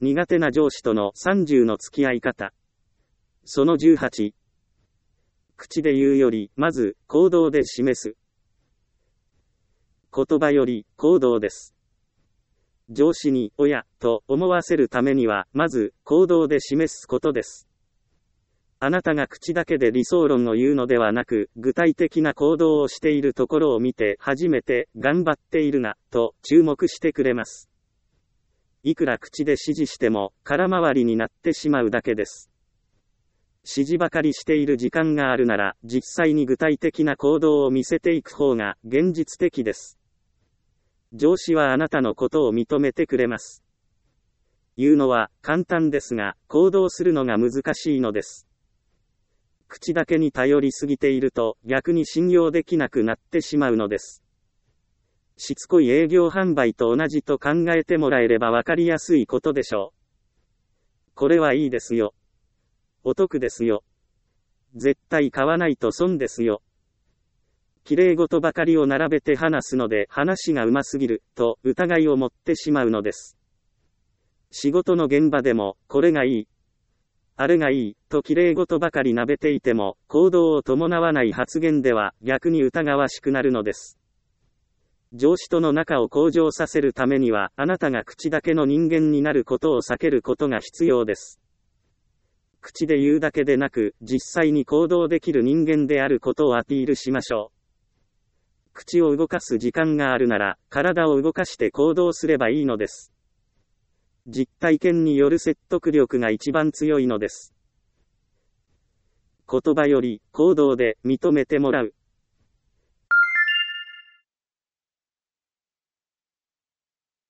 苦手な上司との30の付き合い方。その18。口で言うより、まず、行動で示す。言葉より、行動です。上司に、おや、と思わせるためには、まず、行動で示すことです。あなたが口だけで理想論を言うのではなく、具体的な行動をしているところを見て、初めて、頑張っているな、と注目してくれます。いくら口で指示しても、空回りになってしまうだけです。指示ばかりしている時間があるなら、実際に具体的な行動を見せていく方が、現実的です。上司はあなたのことを認めてくれます。言うのは、簡単ですが、行動するのが難しいのです。口だけに頼りすぎていると、逆に信用できなくなってしまうのです。しつこい営業販売と同じと考えてもらえればわかりやすいことでしょう。これはいいですよ。お得ですよ。絶対買わないと損ですよ。綺麗事ばかりを並べて話すので話がうますぎる、と疑いを持ってしまうのです。仕事の現場でも、これがいい。あれがいい、と綺麗事ばかり述べていても、行動を伴わない発言では、逆に疑わしくなるのです。上司との仲を向上させるためには、あなたが口だけの人間になることを避けることが必要です。口で言うだけでなく、実際に行動できる人間であることをアピールしましょう。口を動かす時間があるなら、体を動かして行動すればいいのです。実体験による説得力が一番強いのです。言葉より行動で認めてもらう。